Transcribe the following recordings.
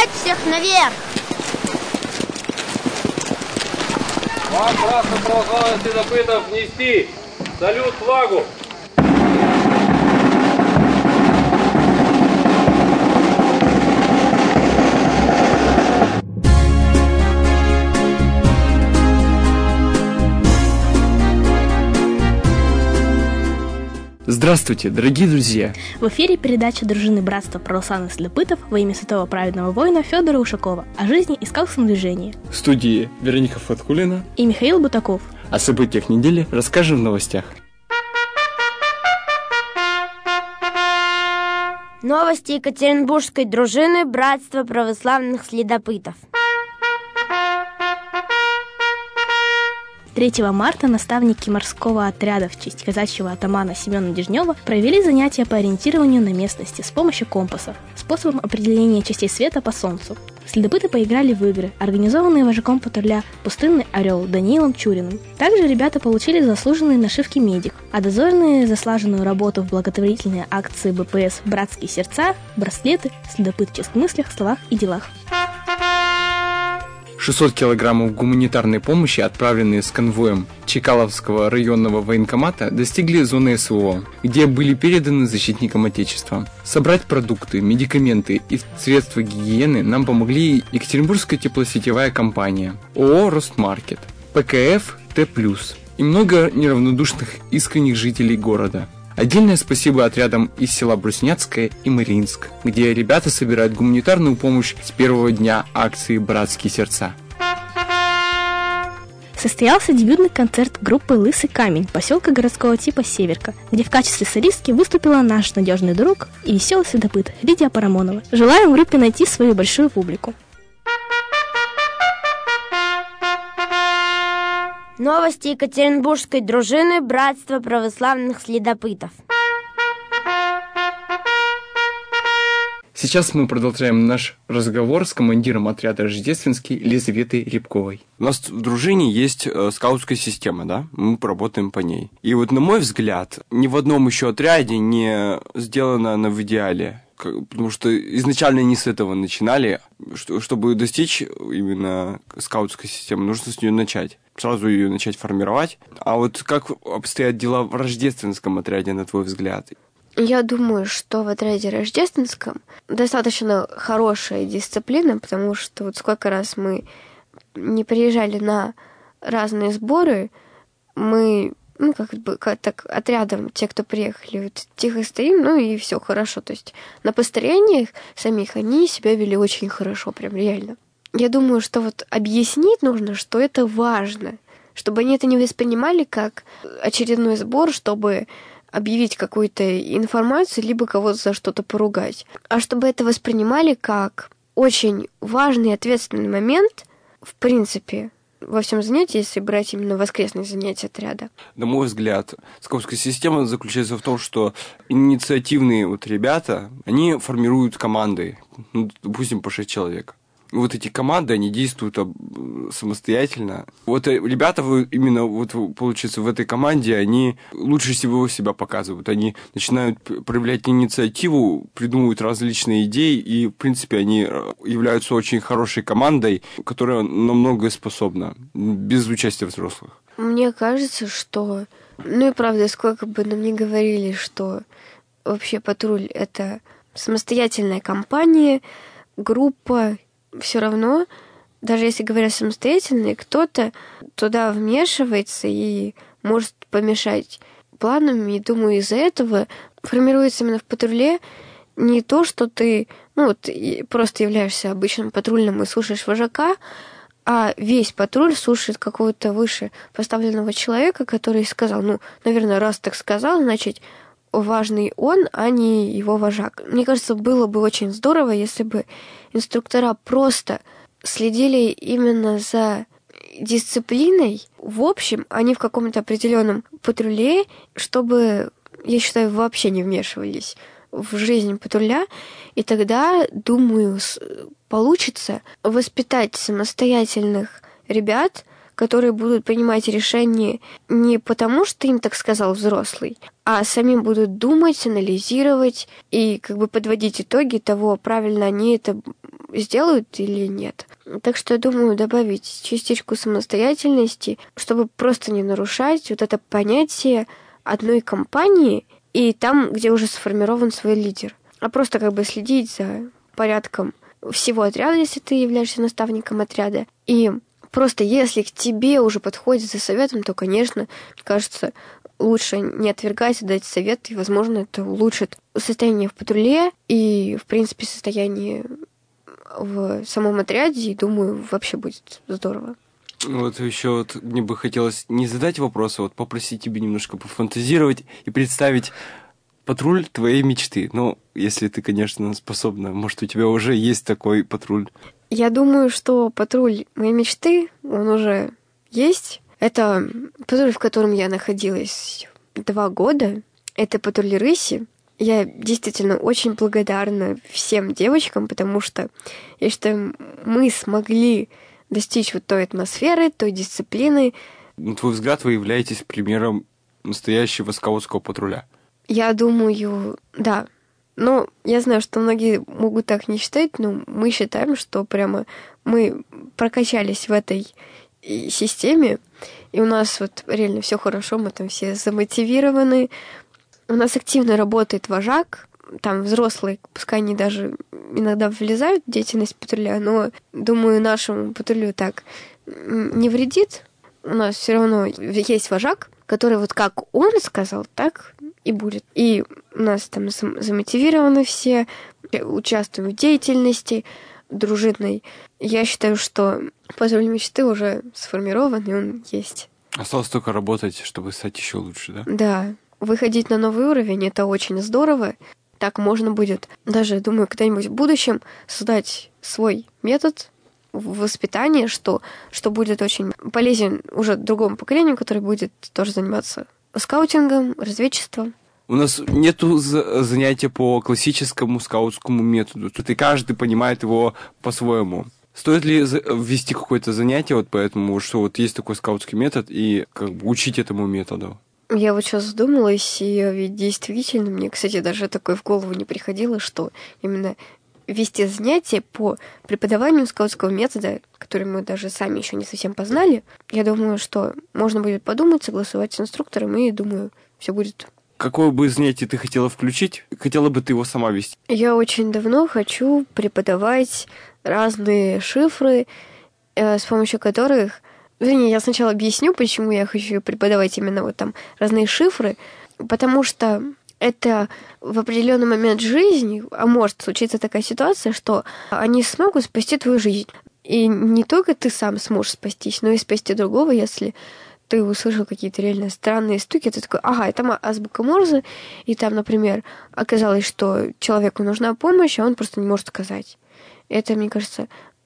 Поднять всех наверх! Вам красным православным следопытов внести салют флагу! Здравствуйте, дорогие друзья! В эфире передача дружины Братства православных следопытов во имя святого праведного воина Федора Ушакова о жизни и скаутском движении. В студии Вероника Фаткулина И Михаил Бутаков. О событиях недели расскажем в новостях. Новости Екатеринбургской дружины Братства православных следопытов. 3 марта наставники морского отряда в честь казачьего атамана Семена Дежнева провели занятия по ориентированию на местности с помощью компасов, способом определения частей света по Солнцу. Следопыты поиграли в игры, организованные вожаком патруля «Пустынный орел» Даниилом Чуриным. Также ребята получили заслуженные нашивки «Медик», а дозорные за слаженную работу в благотворительной акции БПС «Братские сердца», браслеты, следопыт в честных мыслях, словах и делах. 600 килограммов гуманитарной помощи, отправленные с конвоем Чекаловского районного военкомата, достигли зоны СВО, где были переданы защитникам Отечества. Собрать продукты, медикаменты и средства гигиены нам помогли Екатеринбургская теплосетевая компания, ООО «Ростмаркет», ПКФ «Т+», и много неравнодушных искренних жителей города. Отдельное спасибо отрядам из села Брусняцкое и Мариинск, где ребята собирают гуманитарную помощь с первого дня акции «Братские сердца». Состоялся дебютный концерт группы «Лысый камень» поселка городского типа Северка, где в качестве солистки выступила наш надежный друг и веселый следопыт Лидия Парамонова. Желаем группе найти свою большую публику. Новости Екатеринбургской дружины Братства православных следопытов. Сейчас мы продолжаем наш разговор с командиром отряда «Рождественский» Елизаветой Рябковой. У нас в дружине есть скаутская система, да? Мы работаем по ней. И вот, на мой взгляд, ни в одном еще отряде не сделано она в идеале. Потому что изначально не с этого начинали. Чтобы достичь именно скаутской системы, нужно с нее начать. Сразу ее начать формировать. А вот как обстоят дела в рождественском отряде, на твой взгляд? Я думаю, что в отряде рождественском достаточно хорошая дисциплина, потому что вот сколько раз мы не приезжали на разные сборы, мы, так отрядом, те, кто приехали, вот, тихо стоим, и все хорошо. То есть на построениях самих они себя вели очень хорошо, прям реально. Я думаю, что вот объяснить нужно, что это важно, чтобы они это не воспринимали как очередной сбор, чтобы объявить какую-то информацию, либо кого-то за что-то поругать, а чтобы это воспринимали как очень важный и ответственный момент, в принципе, во всем занятии, если брать именно воскресные занятия отряда. На мой взгляд, скаутская система заключается в том, что инициативные ребята, они формируют команды, допустим, по 6 человек. Вот эти команды, они действуют самостоятельно. Вот ребята именно, получается, в этой команде, они лучше всего себя показывают. Они начинают проявлять инициативу, придумывают различные идеи, и, в принципе, они являются очень хорошей командой, которая на многое способна, без участия взрослых. Мне кажется, что... и правда, сколько бы нам ни говорили, что вообще патруль — это самостоятельная компания, группа, все равно, даже если говорят самостоятельные, кто-то туда вмешивается и может помешать планам, и, думаю, из-за этого формируется именно в патруле не то, что ты просто являешься обычным патрульным и слушаешь вожака, а весь патруль слушает какого-то выше поставленного человека, который сказал, наверное, раз так сказал, значит, важный он, а не его вожак. Мне кажется, было бы очень здорово, если бы инструктора просто следили именно за дисциплиной в общем, а не в каком-то определенном патруле, чтобы, я считаю, вообще не вмешивались в жизнь патруля, и тогда, думаю, получится воспитать самостоятельных ребят, которые будут принимать решения не потому, что им так сказал взрослый, а самим будут думать, анализировать и как бы подводить итоги того, правильно они это сделают или нет. Так что я думаю добавить частичку самостоятельности, чтобы просто не нарушать вот это понятие одной компании и там, где уже сформирован свой лидер, а просто как бы следить за порядком всего отряда, если ты являешься наставником отряда. И просто если к тебе уже подходит за советом, то, конечно, кажется, лучше не отвергать, а дать совет, и, возможно, это улучшит состояние в патруле и, в принципе, состояние в самом отряде, и, думаю, вообще будет здорово. Вот еще вот мне бы хотелось не задать вопрос, а вот попросить тебя немножко пофантазировать и представить патруль твоей мечты. Ну, если ты, конечно, способна. Может, у тебя уже есть такой патруль? Я думаю, что патруль моей мечты, он уже есть. Это патруль, в котором я находилась 2 года. Это патруль рыси. Я действительно очень благодарна всем девочкам, потому что я считаю, мы смогли достичь вот той атмосферы, той дисциплины. На твой взгляд, вы являетесь примером настоящего скаутского патруля? Я думаю, да. Но я знаю, что многие могут так не считать, но мы считаем, что прямо мы прокачались в этой системе, и у нас вот реально все хорошо, мы там все замотивированы. У нас активно работает вожак, там взрослые, пускай они даже иногда влезают в деятельность патруля, но, думаю, нашему патрулю так не вредит. У нас все равно есть вожак, который вот как он сказал, так и будет. И у нас там замотивированы все, участвуем в деятельности дружинной. Я считаю, что патруль мечты уже сформирован, и он есть. Осталось только работать, чтобы стать еще лучше, да? Да. Выходить на новый уровень — это очень здорово. Так можно будет даже, думаю, когда-нибудь в будущем создать свой метод воспитания, что будет очень полезен уже другому поколению, которое будет тоже заниматься скаутингом, разведчеством. У нас нету занятия по классическому скаутскому методу. Тут и каждый понимает его по-своему. Стоит ли ввести какое-то занятие вот поэтому, что вот есть такой скаутский метод, и как бы учить этому методу? Я вот сейчас задумалась, и ведь действительно, мне, кстати, даже такое в голову не приходило, что именно вести занятия по преподаванию скаутского метода, который мы даже сами еще не совсем познали, я думаю, что можно будет подумать, согласовать с инструктором, и, думаю, все будет. Какое бы занятие ты хотела включить? Хотела бы ты его сама вести? Я очень давно хочу преподавать разные шифры, с помощью которых... Я сначала объясню, почему я хочу преподавать именно вот там разные шифры, потому что это в определенный момент жизни, а может случиться такая ситуация, что они смогут спасти твою жизнь. И не только ты сам сможешь спастись, но и спасти другого, если ты услышал какие-то реально странные стуки, ты такой, ага, это азбука Морзе, и там, например, оказалось, что человеку нужна помощь, а он просто не может сказать. Это, мне кажется,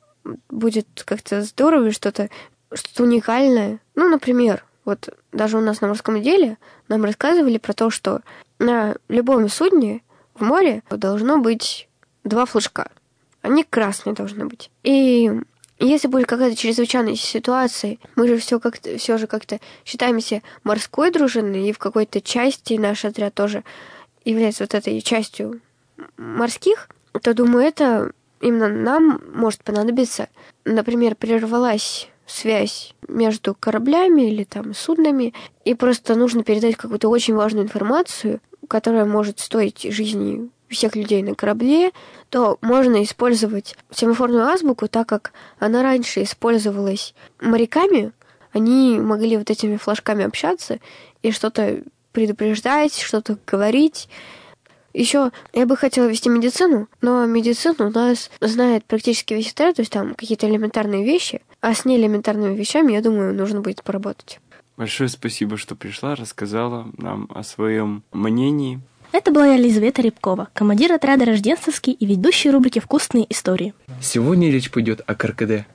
будет как-то здорово, что-то уникальное. Ну, например, вот даже у нас на морском деле нам рассказывали про то, что на любом судне в море должно быть 2 флажка. Они красные должны быть. И если будет какая-то чрезвычайная ситуация, мы же все же как-то считаемся морской дружиной, и в какой-то части наш отряд тоже является вот этой частью морских, то, думаю, это именно нам может понадобиться. Например, прервалась связь между кораблями или там суднами, и просто нужно передать какую-то очень важную информацию, которая может стоить жизни всех людей на корабле, то можно использовать семафорную азбуку, так как она раньше использовалась моряками, они могли вот этими флажками общаться и что-то предупреждать, что-то говорить. Еще я бы хотела вести медицину, но медицину у нас знает практически весь отряд, то есть там какие-то элементарные вещи, а с неэлементарными вещами, я думаю, нужно будет поработать. Большое спасибо, что пришла, рассказала нам о своем мнении. Это была Елизавета Рябкова, командир отряда «Рождественский» и ведущий рубрики «Вкусные истории». Сегодня речь пойдет о КРКД.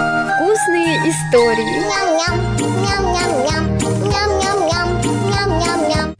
Вкусные истории.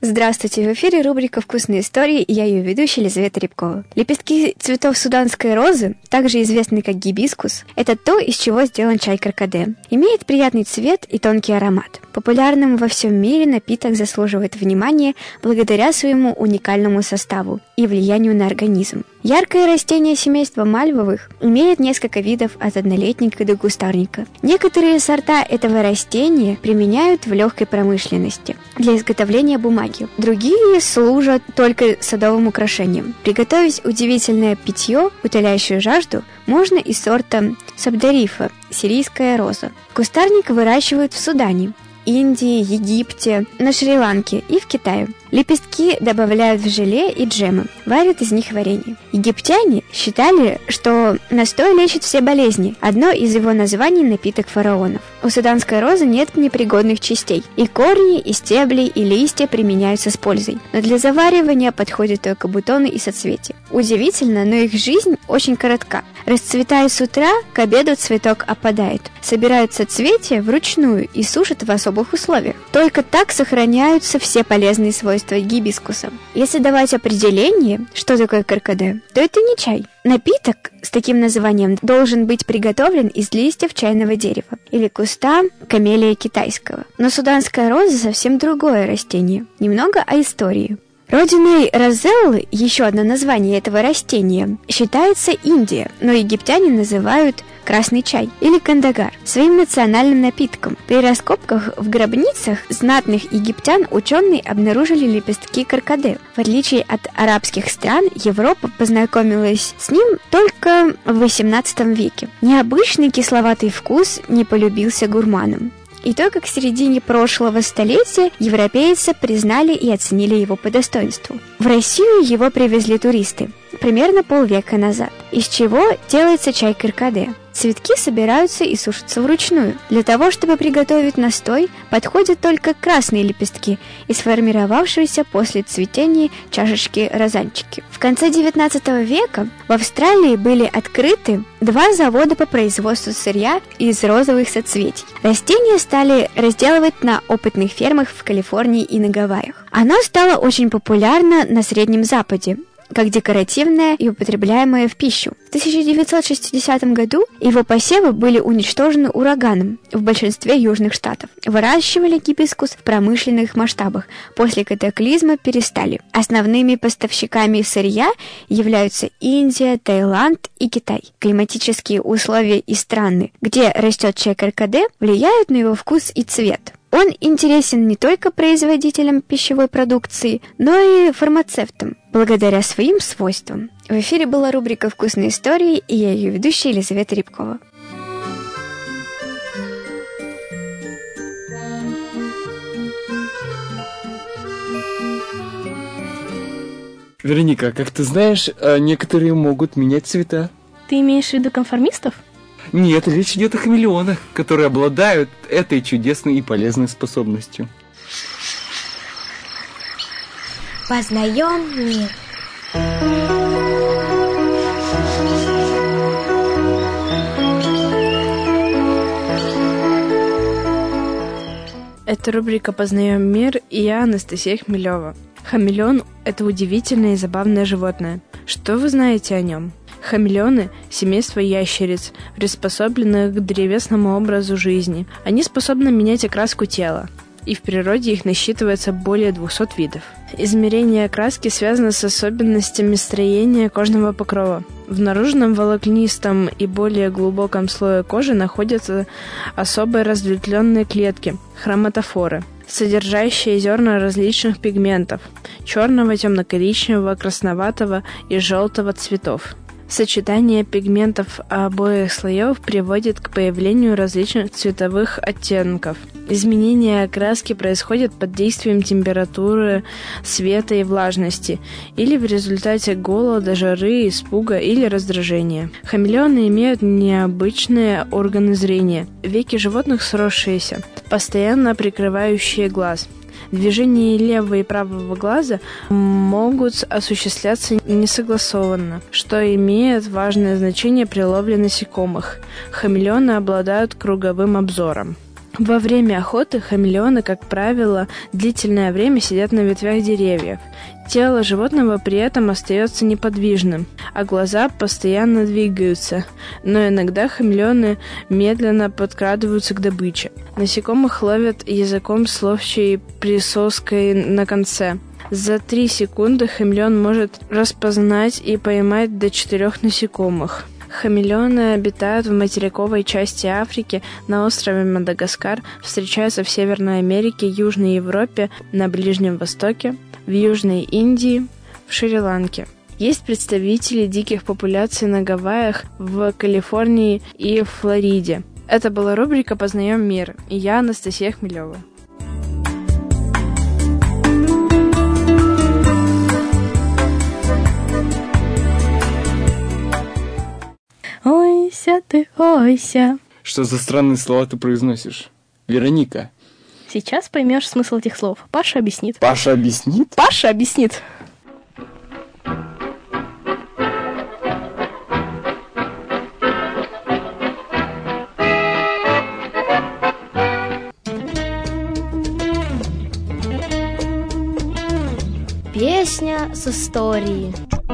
Здравствуйте, в эфире рубрика «Вкусные истории» и я ее ведущая Елизавета Рябкова. Лепестки цветов суданской розы, также известные как гибискус, это то, из чего сделан чай каркаде. Имеет приятный цвет и тонкий аромат. Популярным во всем мире напиток заслуживает внимания благодаря своему уникальному составу и влиянию на организм. Яркое растение семейства мальвовых имеет несколько видов от однолетника до кустарника. Некоторые сорта этого растения применяют в легкой промышленности для изготовления бумаги. Другие служат только садовым украшением. Приготовить удивительное питье, утоляющее жажду, можно из сорта сабдарифа, сирийская роза. Кустарник выращивают в Судане, Индии, Египте, на Шри-Ланке и в Китае. Лепестки добавляют в желе и джемы, варят из них варенье. Египтяне считали, что настой лечит все болезни. Одно из его названий – напиток фараонов. У суданской розы нет непригодных частей. И корни, и стебли, и листья применяются с пользой. Но для заваривания подходят только бутоны и соцветия. Удивительно, но их жизнь очень коротка. Расцветая с утра, к обеду цветок опадает. Собирают соцветия вручную и сушат в особых условиях. Только так сохраняются все полезные свойства гибискуса. Если давать определение, что такое каркаде, то это не чай. Напиток с таким названием должен быть приготовлен из листьев чайного дерева или куста камелия китайского. Но суданская роза совсем другое растение. Немного о истории. Родиной розеллы, еще одно название этого растения, считается Индия, но египтяне называют красный чай или кандагар своим национальным напитком. При раскопках в гробницах знатных египтян ученые обнаружили лепестки каркаде. В отличие от арабских стран, Европа познакомилась с ним только в XVIII веке. Необычный кисловатый вкус не полюбился гурманам. И только к середине прошлого столетия европейцы признали и оценили его по достоинству. В Россию его привезли туристы примерно полвека назад, из чего делается чай каркаде. Цветки собираются и сушатся вручную. Для того, чтобы приготовить настой, подходят только красные лепестки и сформировавшиеся после цветения чашечки розанчики. В конце XIX века в Австралии были открыты 2 завода по производству сырья из розовых соцветий. Растения стали разделывать на опытных фермах в Калифорнии и на Гавайях. Оно стало очень популярно на Среднем Западе, как декоративное и употребляемое в пищу. В 1960 году его посевы были уничтожены ураганом в большинстве южных штатов. Выращивали гибискус в промышленных масштабах. После катаклизма перестали. Основными поставщиками сырья являются Индия, Таиланд и Китай. Климатические условия и страны, где растет чай каркаде, влияют на его вкус и цвет. Он интересен не только производителям пищевой продукции, но и фармацевтам, благодаря своим свойствам. В эфире была рубрика «Вкусные истории» и я ее ведущая Елизавета Рябкова. Вероника, как ты знаешь, некоторые могут менять цвета. Ты имеешь в виду конформистов? Нет, речь идет о хамелеонах, которые обладают этой чудесной и полезной способностью. Познаем мир. Это рубрика «Познаем мир» и я, Анастасия Хмелева. Хамелеон – это удивительное и забавное животное. Что вы знаете о нем? Хамелеоны – семейство ящериц, приспособленных к древесному образу жизни. Они способны менять окраску тела, и в природе их насчитывается более 200 видов. Измерение окраски связано с особенностями строения кожного покрова. В наружном волокнистом и более глубоком слое кожи находятся особые разветвленные клетки – хроматофоры, содержащие зерна различных пигментов – черного, темно-коричневого, красноватого и желтого цветов. Сочетание пигментов обоих слоев приводит к появлению различных цветовых оттенков. Изменение окраски происходит под действием температуры, света и влажности, или в результате голода, жары, испуга или раздражения. Хамелеоны имеют необычные органы зрения, веки животных сросшиеся, постоянно прикрывающие глаз. Движения левого и правого глаза могут осуществляться несогласованно, что имеет важное значение при ловле насекомых. Хамелеоны обладают круговым обзором. Во время охоты хамелеоны, как правило, длительное время сидят на ветвях деревьев. Тело животного при этом остается неподвижным, а глаза постоянно двигаются. Но иногда хамелеоны медленно подкрадываются к добыче. Насекомых ловят языком с ловчей присоской на конце. За 3 секунды хамелеон может распознать и поймать до 4 насекомых. Хамелеоны обитают в материковой части Африки, на острове Мадагаскар, встречаются в Северной Америке, Южной Европе, на Ближнем Востоке, в Южной Индии, в Шри-Ланке. Есть представители диких популяций на Гавайях, в Калифорнии и в Флориде. Это была рубрика «Познаем мир», и я, Анастасия Хмелева. Ойся ты, ойся. Что за странные слова ты произносишь? Вероника. Сейчас поймешь смысл этих слов. Паша объяснит. Паша объяснит? Паша объяснит. Песня с историей.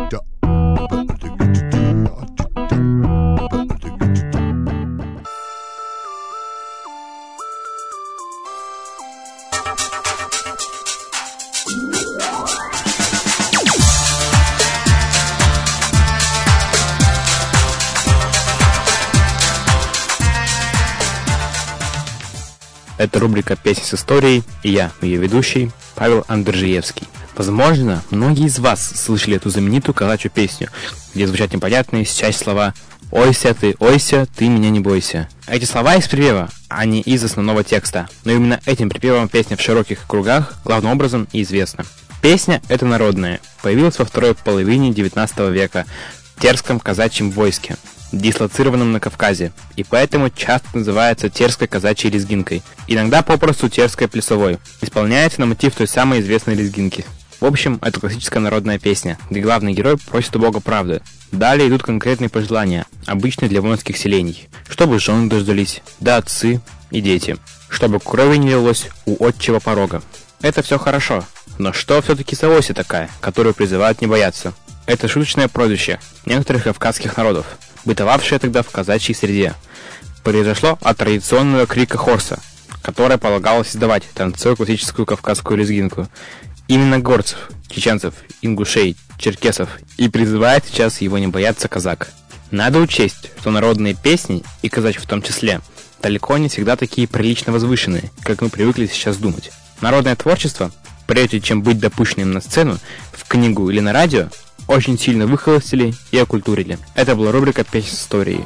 Это рубрика «Песни с историей», и я, ее ведущий, Павел Андржиевский. Возможно, многие из вас слышали эту знаменитую казачью песню, где звучат непонятные часть слова ойся, ты, меня не бойся». Эти слова из припева, а не из основного текста, но именно этим припевом песня в широких кругах главным образом и известна. Песня эта народная, появилась во второй половине XIX века в терском казачьем войске, дислоцированном на Кавказе, и поэтому часто называется терской казачьей лезгинкой, иногда попросту терской плясовой, исполняется на мотив той самой известной лезгинки. В общем, это классическая народная песня, где главный герой просит у Бога правды. Далее идут конкретные пожелания, обычные для воинских селений, чтобы жены дождались, да отцы и дети, чтобы крови не лилось у отчего порога. Это все хорошо, но что все-таки за ося такая, которую призывают не бояться? Это шуточное прозвище некоторых кавказских народов, бытовавшее тогда в казачьей среде. Произошло от традиционного крика хорса, которое полагалось издавать, танцуя классическую кавказскую лезгинку. Именно горцев, чеченцев, ингушей, черкесов и призывает сейчас его не бояться казак. Надо учесть, что народные песни, и казач в том числе, далеко не всегда такие прилично возвышенные, как мы привыкли сейчас думать. Народное творчество, прежде чем быть допущенным на сцену, в книгу или на радио, очень сильно выхолостили и окультурили. Это была рубрика «Песни с историей».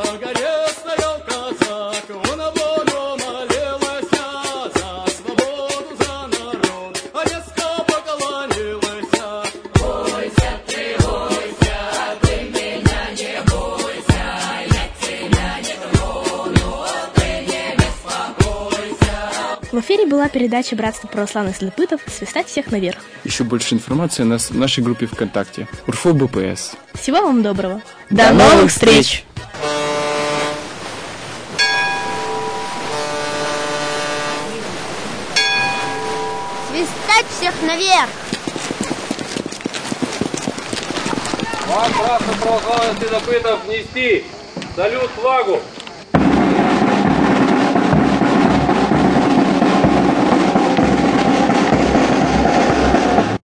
В эфире была передача «Братство православных следопытов. Свистать всех наверх». Еще больше информации о нас в нашей группе ВКонтакте УРФО БПС. Всего вам доброго. До новых встреч! Свистать всех наверх! Вам, братство православных следопытов, внести салют флагу!